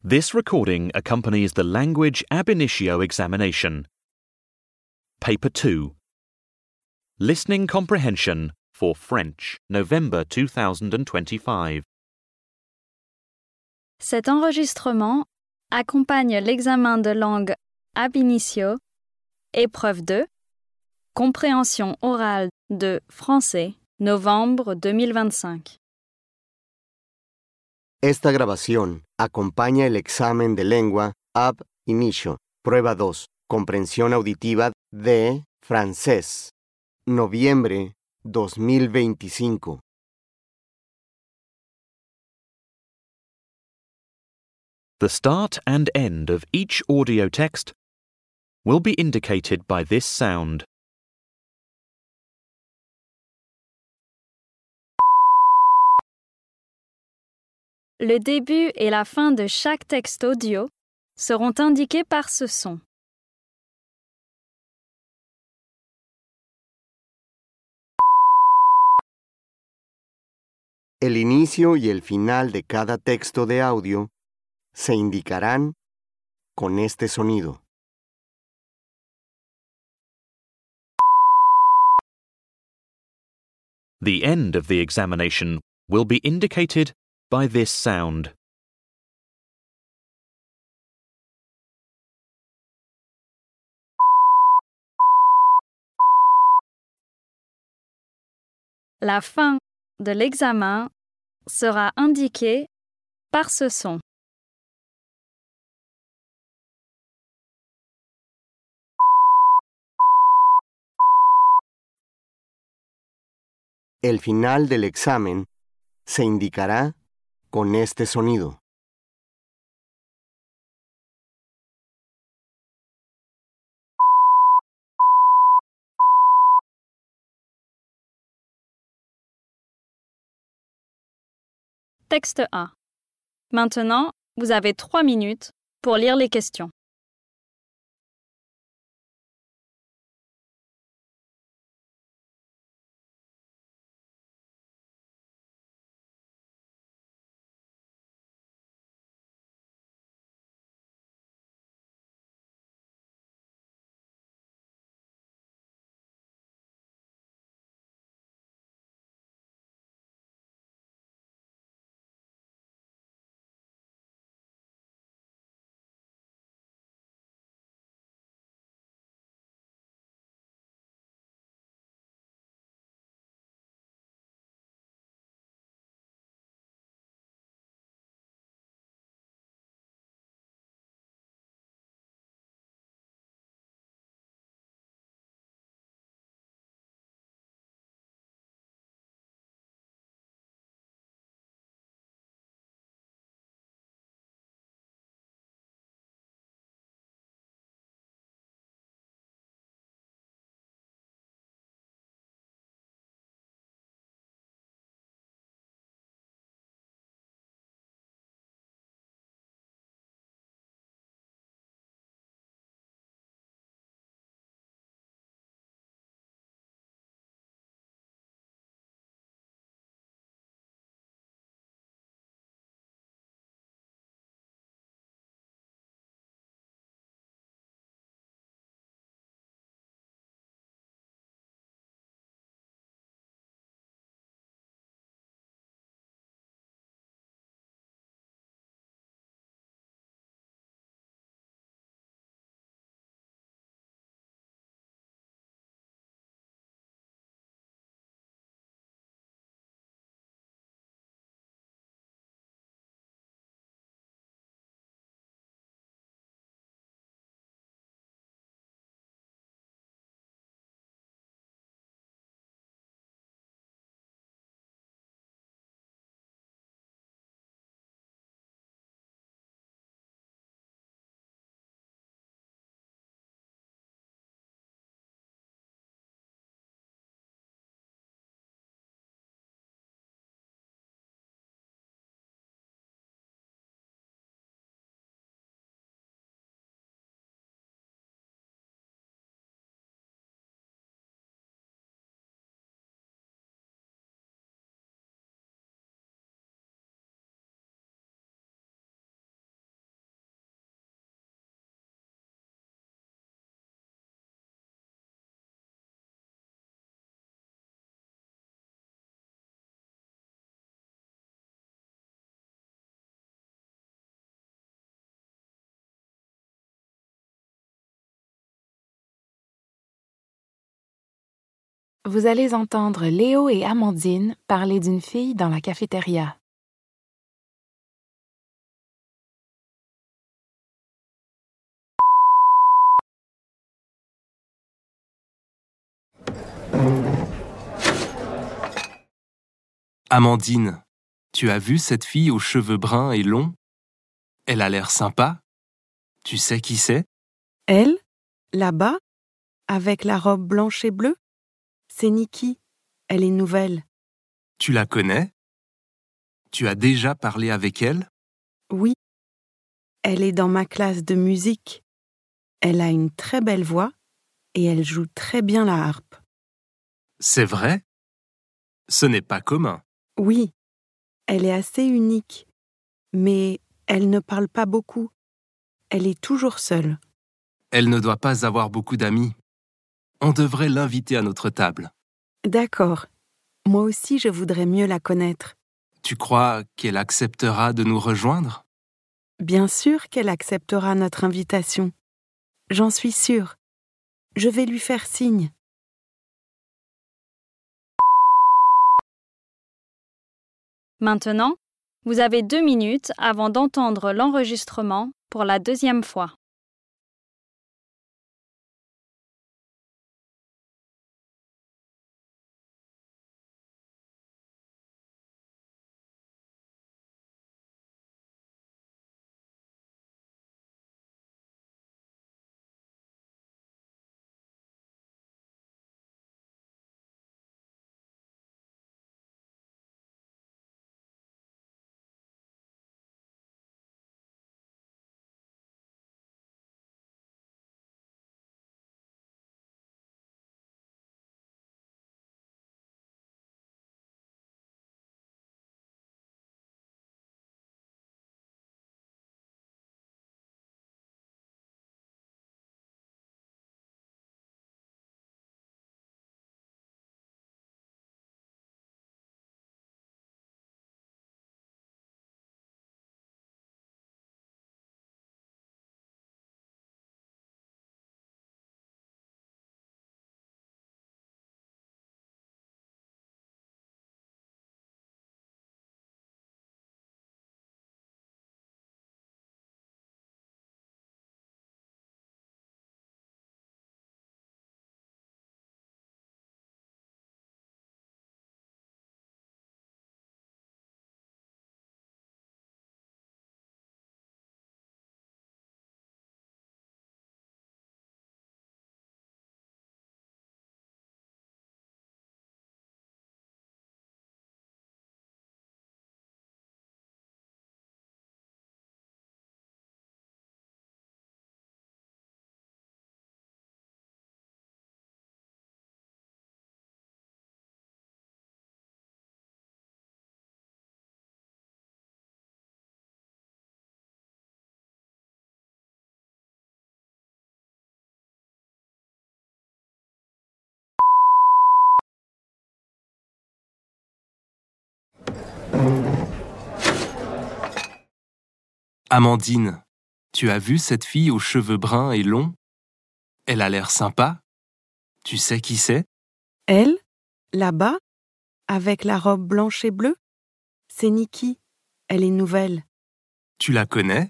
This recording accompanies the Language Ab Initio examination. Paper 2. Listening Comprehension for French, November 2025. Cet enregistrement accompagne l'examen de langue ab initio, épreuve 2, compréhension orale de français, novembre 2025. Esta grabación acompaña el examen de lengua ab initio, prueba 2, comprensión auditiva de francés, noviembre 2025. The start and end of each audio text will be indicated by this sound. Le début et la fin de chaque texte audio seront indiqués par ce son. El inicio y el final de cada texto de audio se indicarán con este sonido. The end of the examination will be indicated by this sound. La fin de l'examen sera indiquée par ce son. El final del examen se indicará con este sonido. Texte 1. Maintenant, vous avez 3 minutes pour lire les questions. Vous allez entendre Léo et Amandine parler d'une fille dans la cafétéria. Amandine, tu as vu cette fille aux cheveux bruns et longs? Elle a l'air sympa. Tu sais qui c'est? Elle, là-bas, avec la robe blanche et bleue? C'est Nikki. Elle est nouvelle. Tu la connais? Tu as déjà parlé avec elle? Oui. Elle est dans ma classe de musique. Elle a une très belle voix et elle joue très bien la harpe. C'est vrai? Ce n'est pas commun. Oui, elle est assez unique, mais elle ne parle pas beaucoup. Elle est toujours seule. Elle ne doit pas avoir beaucoup d'amis. On devrait l'inviter à notre table. D'accord. Moi aussi, je voudrais mieux la connaître. Tu crois qu'elle acceptera de nous rejoindre? Bien sûr qu'elle acceptera notre invitation. J'en suis sûre. Je vais lui faire signe. Maintenant, vous avez 2 minutes avant d'entendre l'enregistrement pour la deuxième fois. Amandine, tu as vu cette fille aux cheveux bruns et longs? Elle a l'air sympa. Tu sais qui c'est? Elle, là-bas, avec la robe blanche et bleue? C'est Nikki. Elle est nouvelle. Tu la connais?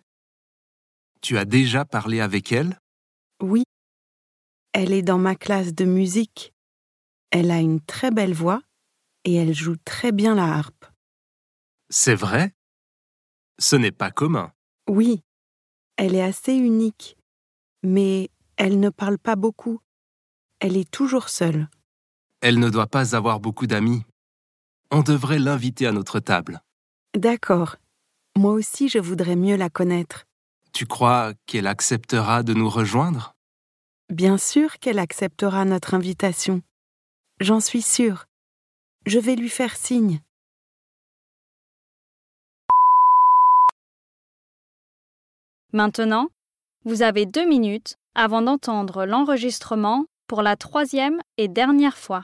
Tu as déjà parlé avec elle? Oui. Elle est dans ma classe de musique. Elle a une très belle voix et elle joue très bien la harpe. C'est vrai? Ce n'est pas commun. Oui, elle est assez unique, mais elle ne parle pas beaucoup. Elle est toujours seule. Elle ne doit pas avoir beaucoup d'amis. On devrait l'inviter à notre table. D'accord. Moi aussi, je voudrais mieux la connaître. Tu crois qu'elle acceptera de nous rejoindre? Bien sûr qu'elle acceptera notre invitation. J'en suis sûre. Je vais lui faire signe. Maintenant, vous avez 2 minutes avant d'entendre l'enregistrement pour la troisième et dernière fois.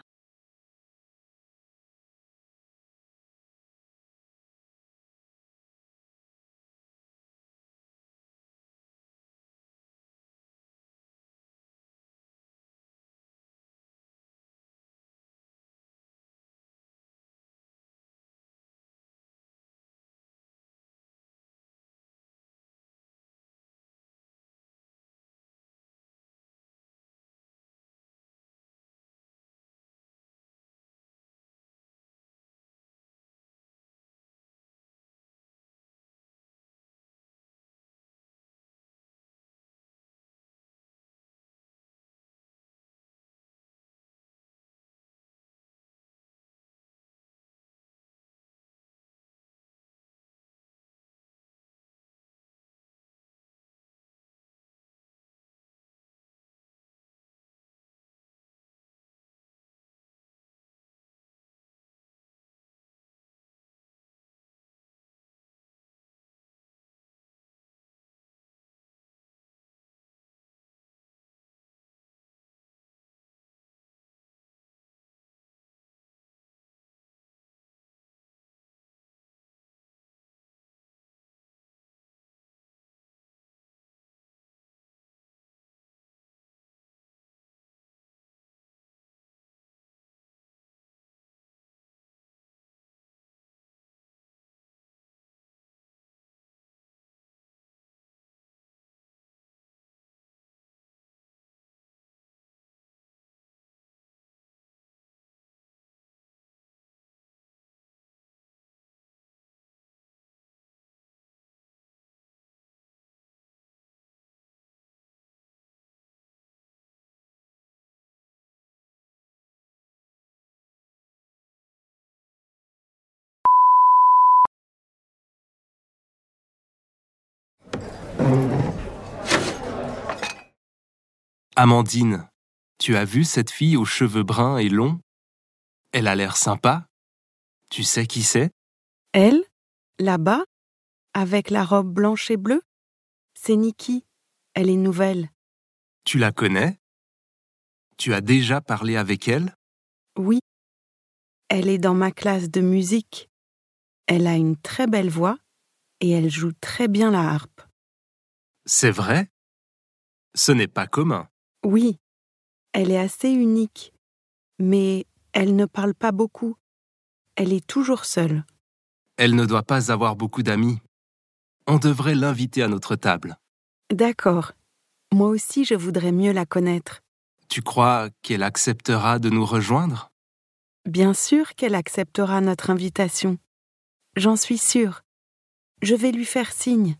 Amandine, tu as vu cette fille aux cheveux bruns et longs? Elle a l'air sympa. Tu sais qui c'est? Elle, là-bas, avec la robe blanche et bleue? C'est Nikki. Elle est nouvelle. Tu la connais? Tu as déjà parlé avec elle? Oui. Elle est dans ma classe de musique. Elle a une très belle voix et elle joue très bien la harpe. C'est vrai? Ce n'est pas commun. Oui, elle est assez unique, mais elle ne parle pas beaucoup. Elle est toujours seule. Elle ne doit pas avoir beaucoup d'amis. On devrait l'inviter à notre table. D'accord. Moi aussi, je voudrais mieux la connaître. Tu crois qu'elle acceptera de nous rejoindre? Bien sûr qu'elle acceptera notre invitation. J'en suis sûre. Je vais lui faire signe.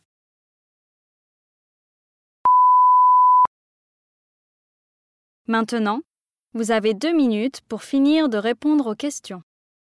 Maintenant, vous avez 2 minutes pour finir de répondre aux questions.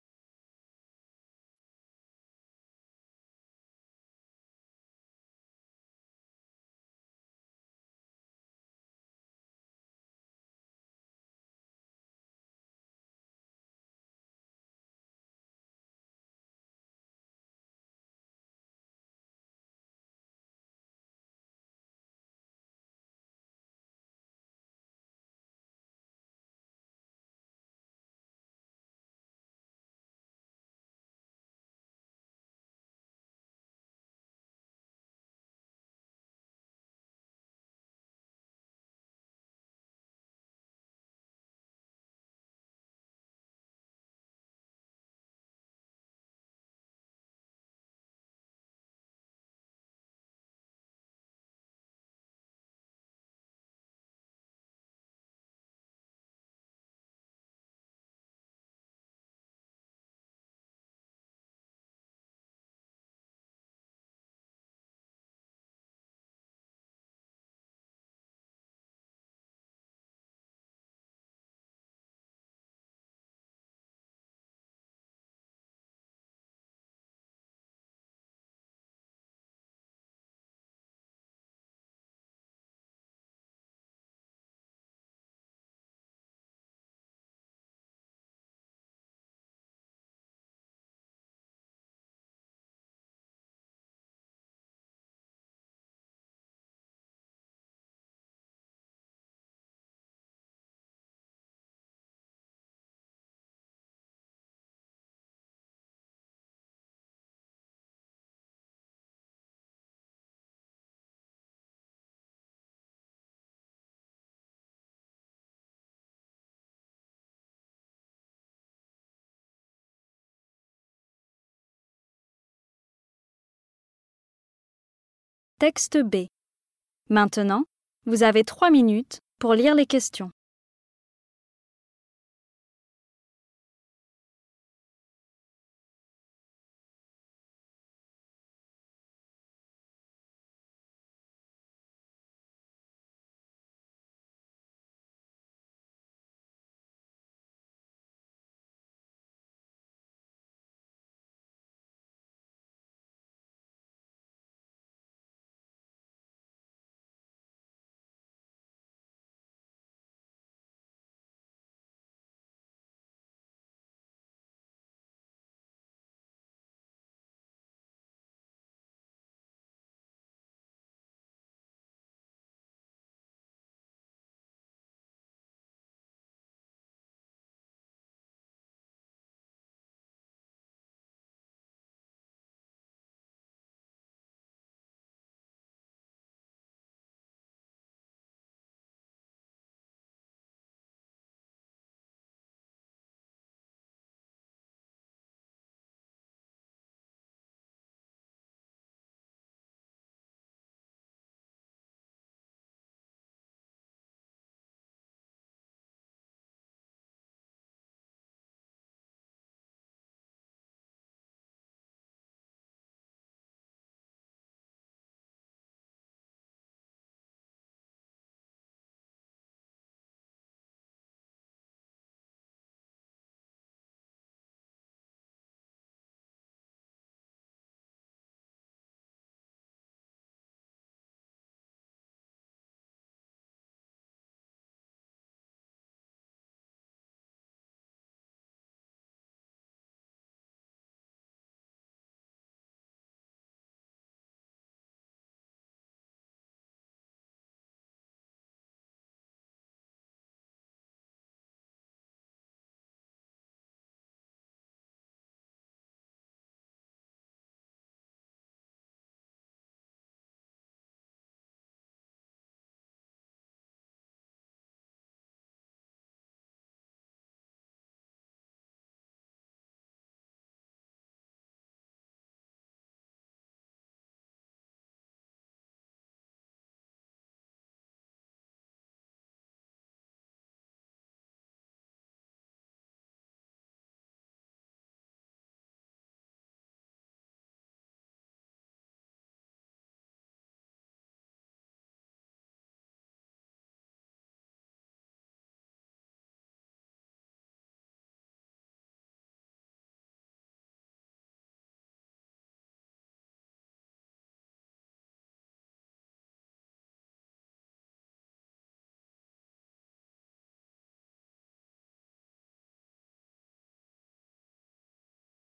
Texte B. Maintenant, vous avez 3 minutes pour lire les questions.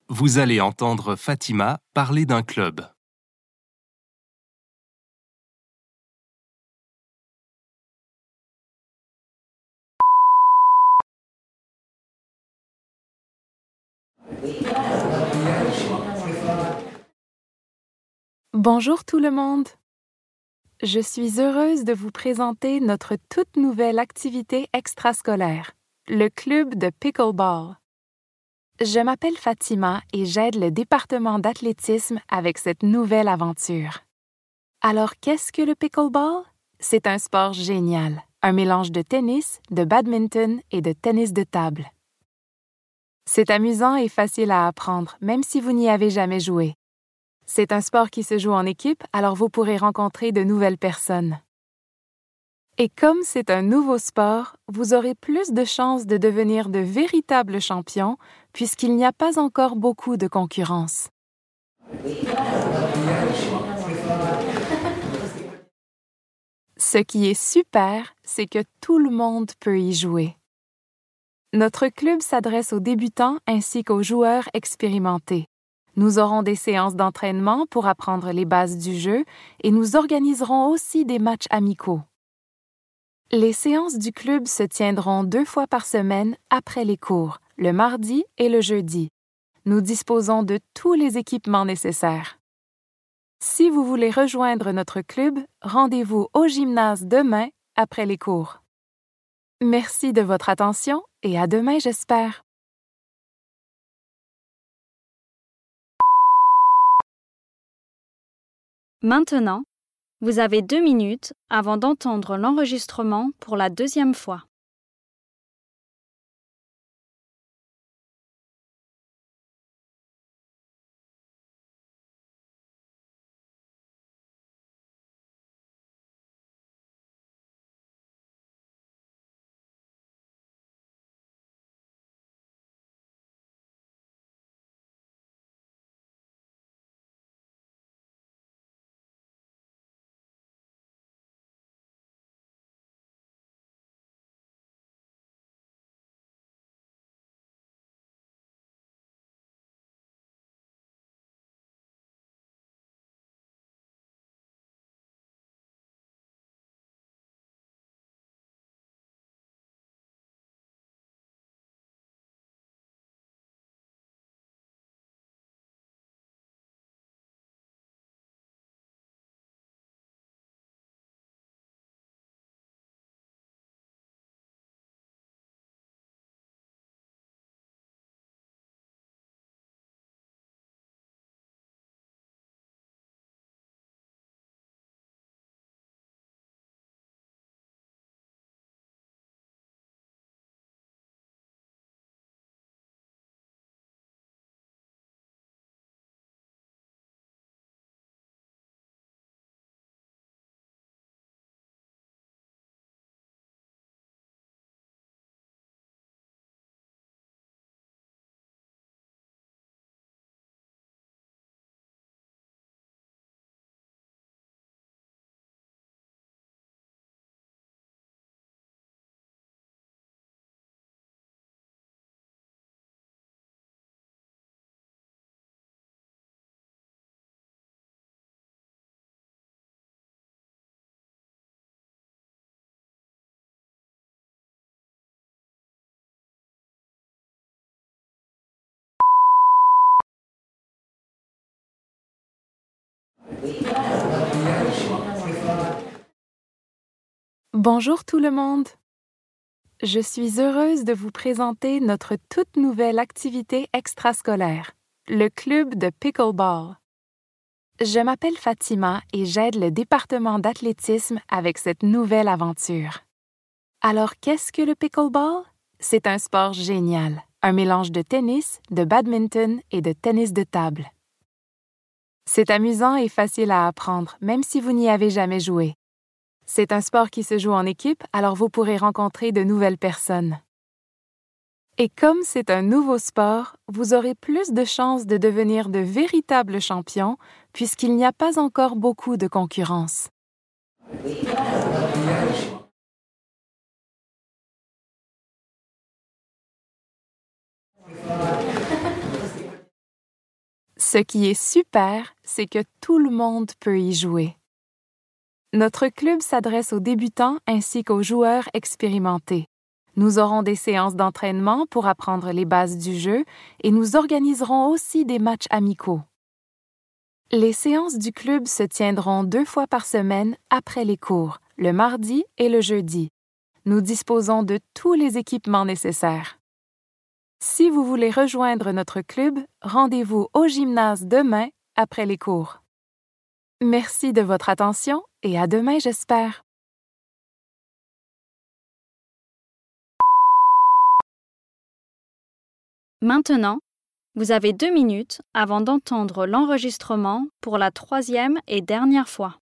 Vous allez entendre Fatima parler d'un club. Bonjour tout le monde. Je suis heureuse de vous présenter notre toute nouvelle activité extrascolaire, le club de pickleball. Je m'appelle Fatima et j'aide le département d'athlétisme avec cette nouvelle aventure. Alors, qu'est-ce que le pickleball? C'est un sport génial, un mélange de tennis, de badminton et de tennis de table. C'est amusant et facile à apprendre, même si vous n'y avez jamais joué. C'est un sport qui se joue en équipe, alors vous pourrez rencontrer de nouvelles personnes. Et comme c'est un nouveau sport, vous aurez plus de chances de devenir de véritables champions puisqu'il n'y a pas encore beaucoup de concurrence. Ce qui est super, c'est que tout le monde peut y jouer. Notre club s'adresse aux débutants ainsi qu'aux joueurs expérimentés. Nous aurons des séances d'entraînement pour apprendre les bases du jeu et nous organiserons aussi des matchs amicaux. Les séances du club se tiendront 2 fois par semaine après les cours, le mardi et le jeudi. Nous disposons de tous les équipements nécessaires. Si vous voulez rejoindre notre club, rendez-vous au gymnase demain après les cours. Merci de votre attention et à demain, j'espère. Maintenant, vous avez 2 minutes avant d'entendre l'enregistrement pour la 2e fois. Bonjour tout le monde. Je suis heureuse de vous présenter notre toute nouvelle activité extrascolaire, le club de pickleball. Je m'appelle Fatima et j'aide le département d'athlétisme avec cette nouvelle aventure. Alors, qu'est-ce que le pickleball? C'est un sport génial, un mélange de tennis, de badminton et de tennis de table. C'est amusant et facile à apprendre, même si vous n'y avez jamais joué. C'est un sport qui se joue en équipe, alors vous pourrez rencontrer de nouvelles personnes. Et comme c'est un nouveau sport, vous aurez plus de chances de devenir de véritables champions puisqu'il n'y a pas encore beaucoup de concurrence. Ce qui est super, c'est que tout le monde peut y jouer. Notre club s'adresse aux débutants ainsi qu'aux joueurs expérimentés. Nous aurons des séances d'entraînement pour apprendre les bases du jeu et nous organiserons aussi des matchs amicaux. Les séances du club se tiendront 2 fois par semaine après les cours, le mardi et le jeudi. Nous disposons de tous les équipements nécessaires. Si vous voulez rejoindre notre club, rendez-vous au gymnase demain après les cours. Merci de votre attention et à demain, j'espère. Maintenant, vous avez 2 minutes avant d'entendre l'enregistrement pour la 3e et dernière fois.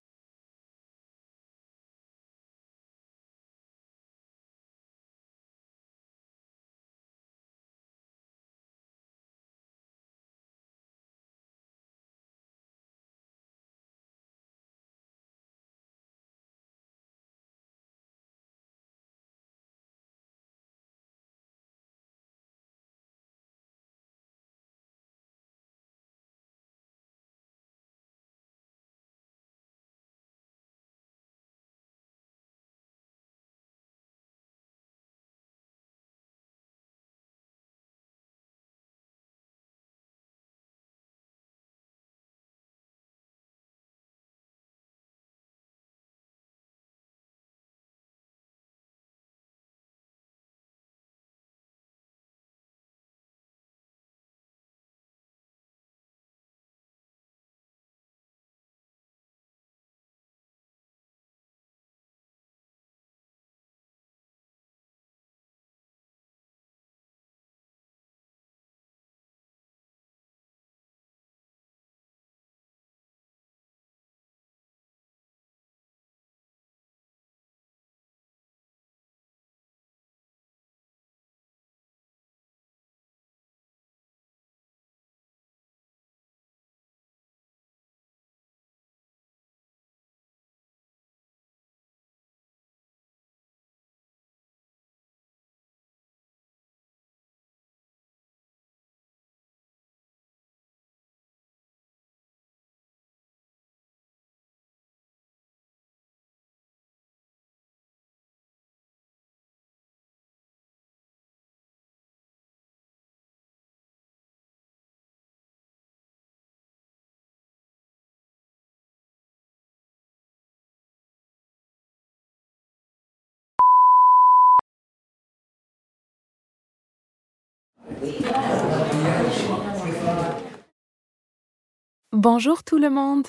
Bonjour tout le monde!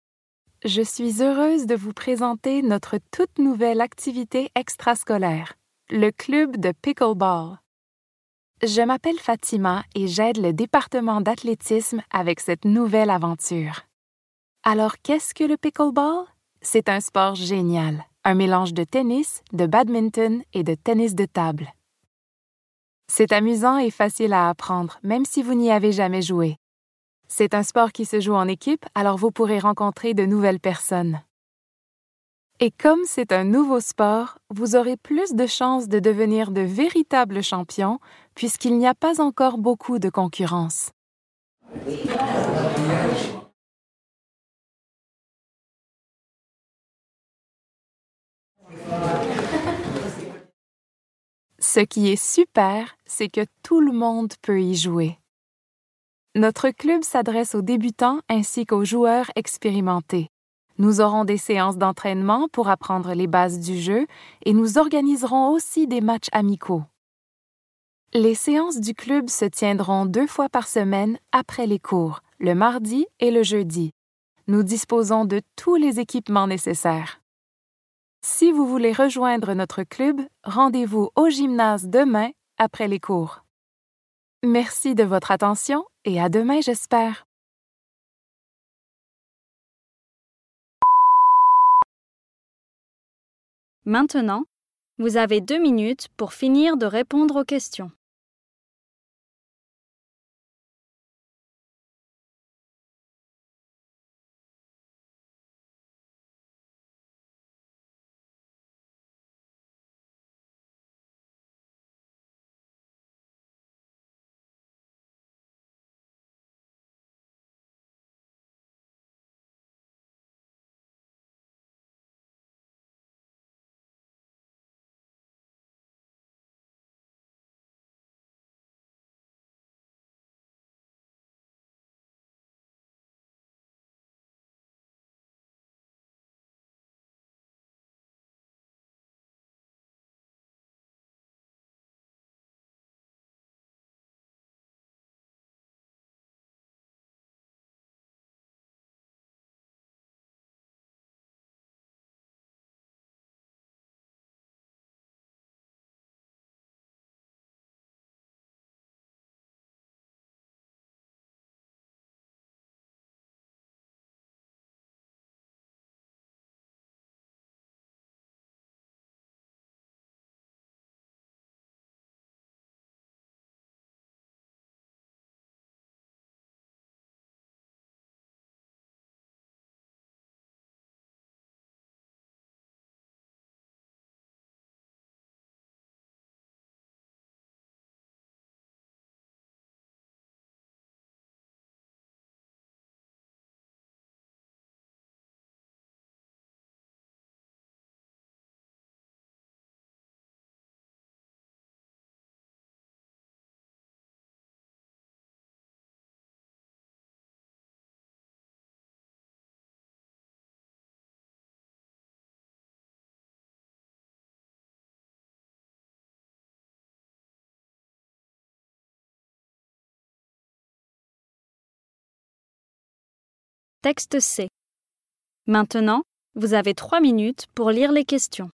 Je suis heureuse de vous présenter notre toute nouvelle activité extrascolaire, le club de pickleball. Je m'appelle Fatima et j'aide le département d'athlétisme avec cette nouvelle aventure. Alors, qu'est-ce que le pickleball? C'est un sport génial, un mélange de tennis, de badminton et de tennis de table. C'est amusant et facile à apprendre, même si vous n'y avez jamais joué. C'est un sport qui se joue en équipe, alors vous pourrez rencontrer de nouvelles personnes. Et comme c'est un nouveau sport, vous aurez plus de chances de devenir de véritables champions puisqu'il n'y a pas encore beaucoup de concurrence. Ce qui est super, c'est que tout le monde peut y jouer. Notre club s'adresse aux débutants ainsi qu'aux joueurs expérimentés. Nous aurons des séances d'entraînement pour apprendre les bases du jeu et nous organiserons aussi des matchs amicaux. Les séances du club se tiendront 2 fois par semaine après les cours, le mardi et le jeudi. Nous disposons de tous les équipements nécessaires. Si vous voulez rejoindre notre club, rendez-vous au gymnase demain après les cours. Merci de votre attention et à demain, j'espère. Maintenant, vous avez 2 minutes pour finir de répondre aux questions. Texte C. Maintenant, vous avez 3 minutes pour lire les questions.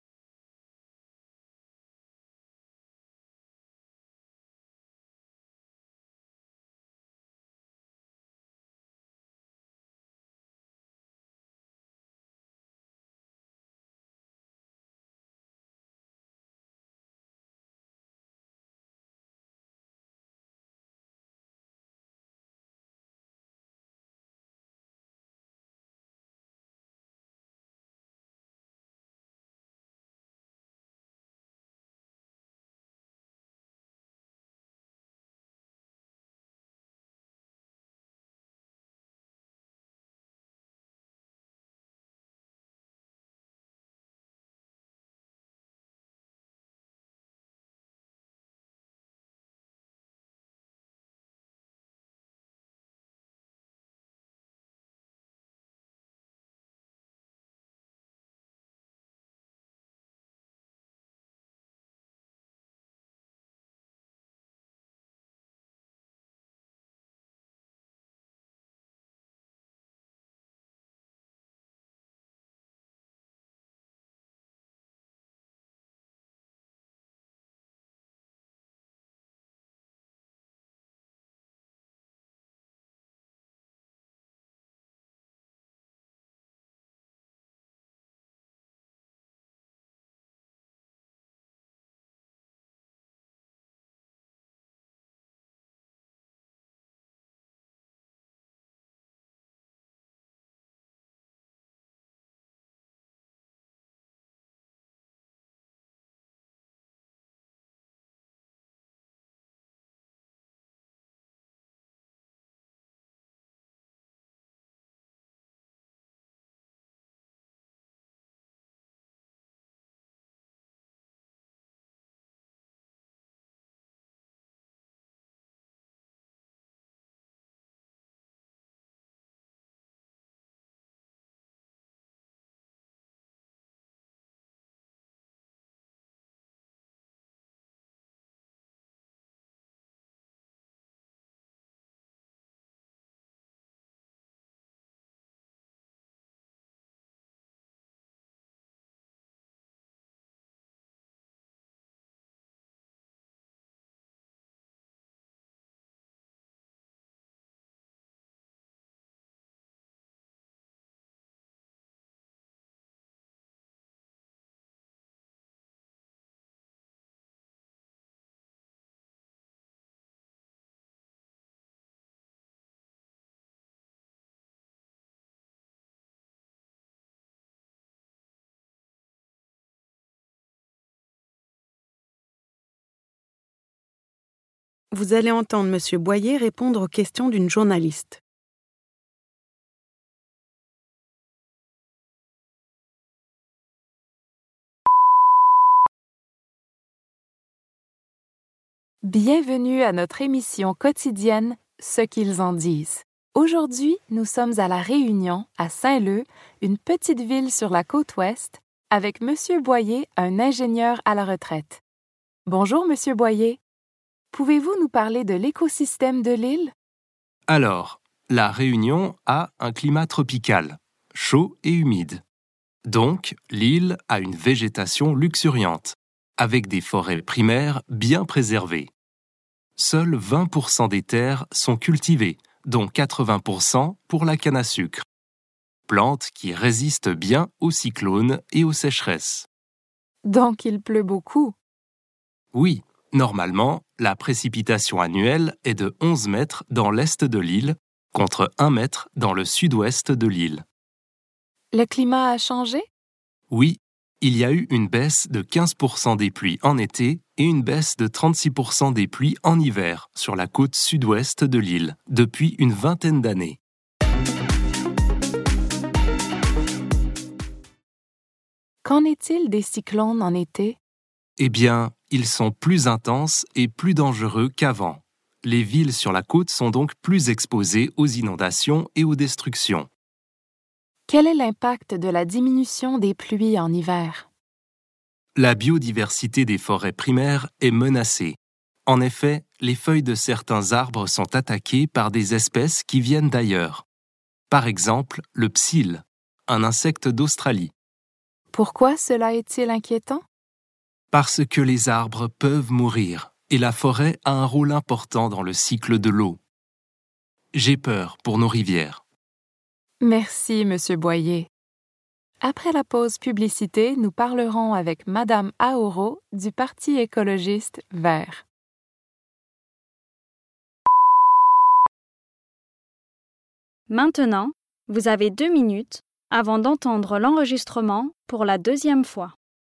Vous allez entendre M. Boyer répondre aux questions d'une journaliste. Bienvenue à notre émission quotidienne « Ce qu'ils en disent ». Aujourd'hui, nous sommes à La Réunion, à Saint-Leu, une petite ville sur la côte ouest, avec M. Boyer, un ingénieur à la retraite. Bonjour, M. Boyer. Pouvez-vous nous parler de l'écosystème de l'île? Alors, La Réunion a un climat tropical, chaud et humide. Donc, l'île a une végétation luxuriante, avec des forêts primaires bien préservées. Seuls 20% des terres sont cultivées, dont 80% pour la canne à sucre. Plante qui résiste bien aux cyclones et aux sécheresses. Donc, il pleut beaucoup. Oui, normalement, la précipitation annuelle est de 11 mètres dans l'est de l'île, contre 1 mètre dans le sud-ouest de l'île. Le climat a changé? Oui, il y a eu une baisse de 15% des pluies en été et une baisse de 36% des pluies en hiver sur la côte sud-ouest de l'île depuis une vingtaine d'années. Qu'en est-il des cyclones en été? Eh bien, ils sont plus intenses et plus dangereux qu'avant. Les villes sur la côte sont donc plus exposées aux inondations et aux destructions. Quel est l'impact de la diminution des pluies en hiver? La biodiversité des forêts primaires est menacée. En effet, les feuilles de certains arbres sont attaquées par des espèces qui viennent d'ailleurs. Par exemple, le psylle, un insecte d'Australie. Pourquoi cela est-il inquiétant? Parce que les arbres peuvent mourir et la forêt a un rôle important dans le cycle de l'eau. J'ai peur pour nos rivières. Merci, Monsieur Boyer. Après la pause publicité, nous parlerons avec Madame Aoro du Parti écologiste Vert. Maintenant, vous avez 2 minutes avant d'entendre l'enregistrement pour la deuxième fois.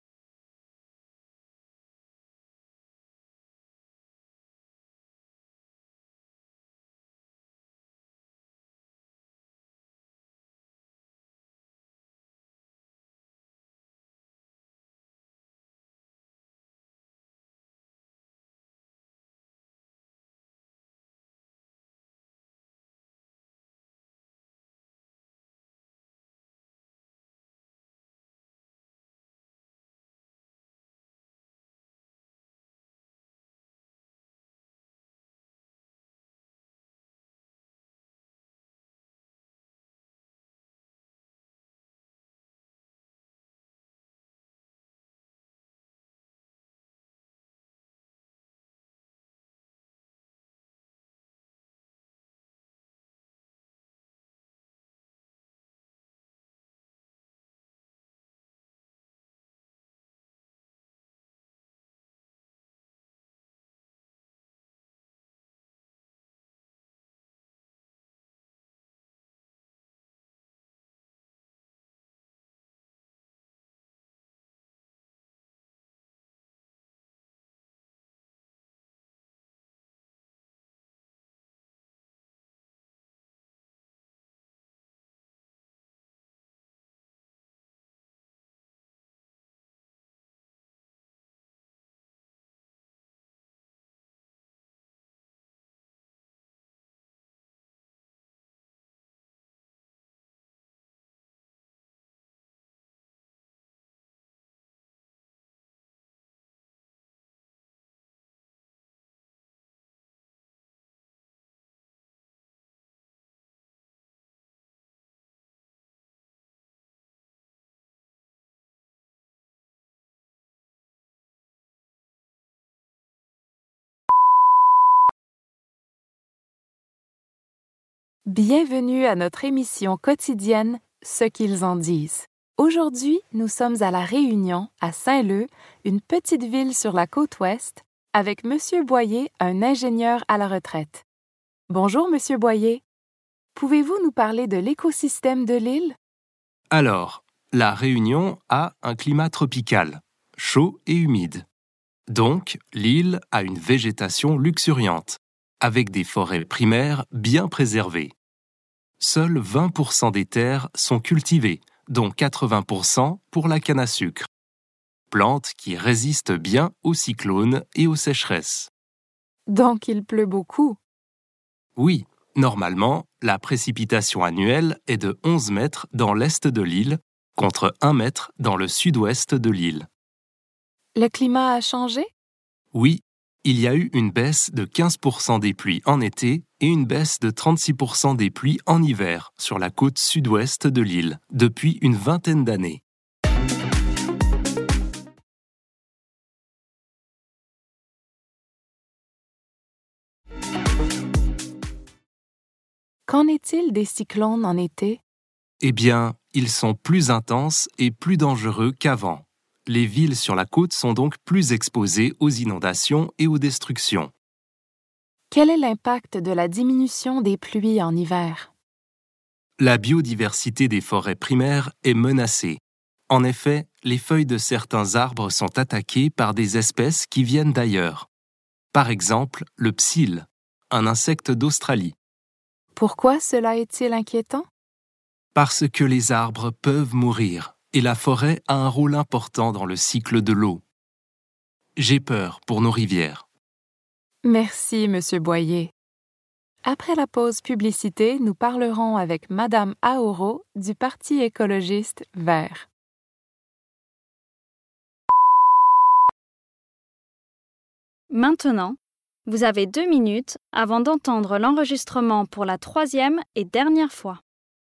Bienvenue à notre émission quotidienne Ce qu'ils en disent. Aujourd'hui, nous sommes à La Réunion, à Saint-Leu, une petite ville sur la côte ouest, avec Monsieur Boyer, un ingénieur à la retraite. Bonjour, Monsieur Boyer. Pouvez-vous nous parler de l'écosystème de l'île? Alors, la Réunion a un climat tropical, chaud et humide. Donc, l'île a une végétation luxuriante, avec des forêts primaires bien préservées. Seuls 20% des terres sont cultivées, dont 80% pour la canne à sucre. Plante qui résiste bien aux cyclones et aux sécheresses. Donc il pleut beaucoup. Oui, normalement, la précipitation annuelle est de 11 mètres dans l'est de l'île, contre 1 mètre dans le sud-ouest de l'île. Le climat a changé? Oui, il y a eu une baisse de 15% des pluies en été et une baisse de 36% des pluies en hiver sur la côte sud-ouest de l'île depuis une vingtaine d'années. Qu'en est-il des cyclones en été? Eh bien, ils sont plus intenses et plus dangereux qu'avant. Les villes sur la côte sont donc plus exposées aux inondations et aux destructions. Quel est l'impact de la diminution des pluies en hiver? La biodiversité des forêts primaires est menacée. En effet, les feuilles de certains arbres sont attaquées par des espèces qui viennent d'ailleurs. Par exemple, le psylle, un insecte d'Australie. Pourquoi cela est-il inquiétant? Parce que les arbres peuvent mourir et la forêt a un rôle important dans le cycle de l'eau. J'ai peur pour nos rivières. Merci, Monsieur Boyer. Après la pause publicité, nous parlerons avec Madame Aoro du Parti écologiste Vert. Maintenant, vous avez 2 minutes avant d'entendre l'enregistrement pour la troisième et dernière fois.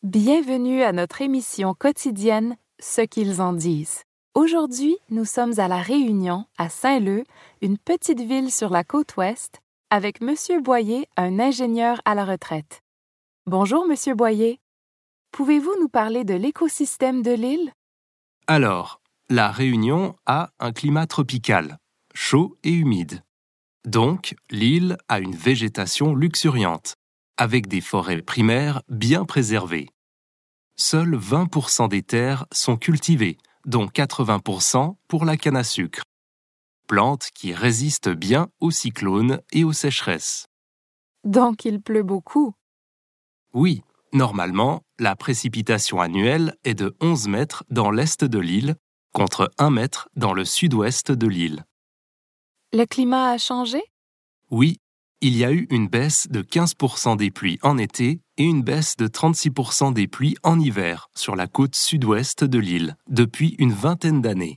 Bienvenue à notre émission quotidienne Ce qu'ils en disent. Aujourd'hui, nous sommes à La Réunion, à Saint-Leu, une petite ville sur la côte ouest, avec Monsieur Boyer, un ingénieur à la retraite. Bonjour, Monsieur Boyer. Pouvez-vous nous parler de l'écosystème de l'île? Alors, La Réunion a un climat tropical, chaud et humide. Donc, l'île a une végétation luxuriante, avec des forêts primaires bien préservées. Seuls 20% des terres sont cultivées, dont 80% pour la canne à sucre. Plante qui résiste bien aux cyclones et aux sécheresses. Donc il pleut beaucoup. Oui, normalement, la précipitation annuelle est de 11 mètres dans l'est de l'île, contre 1 mètre dans le sud-ouest de l'île. Le climat a changé? Oui, il y a eu une baisse de 15% des pluies en été et une baisse de 36% des pluies en hiver sur la côte sud-ouest de l'île depuis une vingtaine d'années.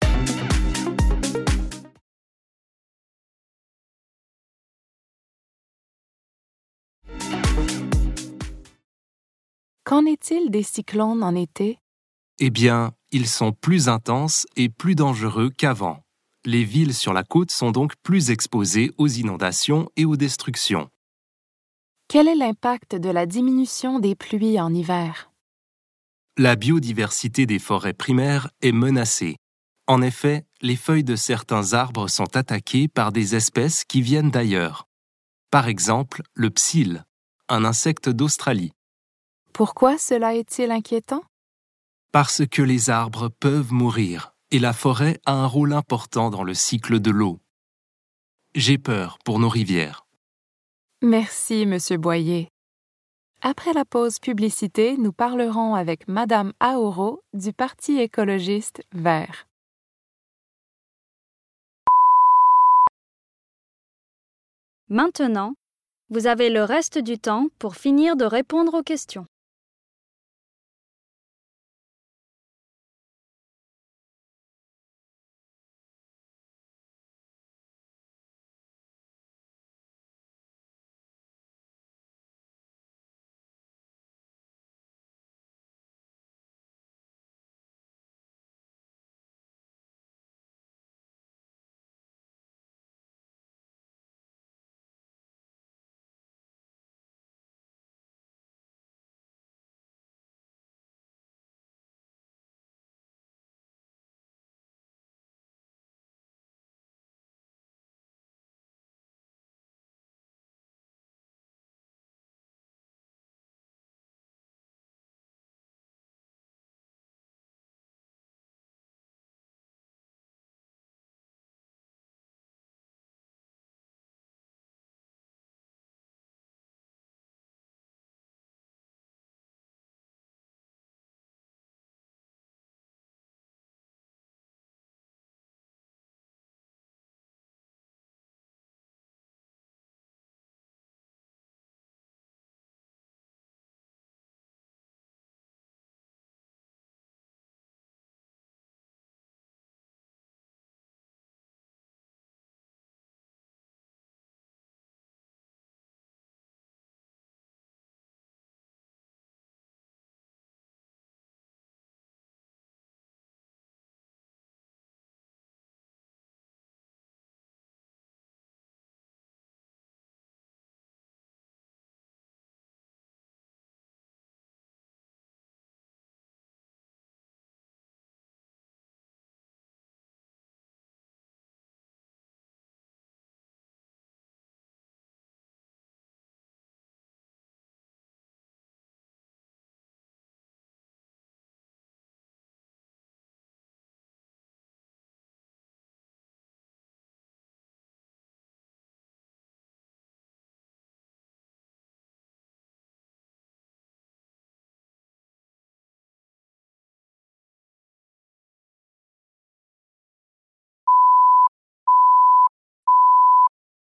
Qu'en est-il des cyclones en été? Eh bien, ils sont plus intenses et plus dangereux qu'avant. Les villes sur la côte sont donc plus exposées aux inondations et aux destructions. Quel est l'impact de la diminution des pluies en hiver? La biodiversité des forêts primaires est menacée. En effet, les feuilles de certains arbres sont attaquées par des espèces qui viennent d'ailleurs. Par exemple, le psylle, un insecte d'Australie. Pourquoi cela est-il inquiétant? Parce que les arbres peuvent mourir et la forêt a un rôle important dans le cycle de l'eau. J'ai peur pour nos rivières. Merci, Monsieur Boyer. Après la pause publicité, nous parlerons avec Madame Aoro du Parti écologiste Vert. Maintenant, vous avez le reste du temps pour finir de répondre aux questions.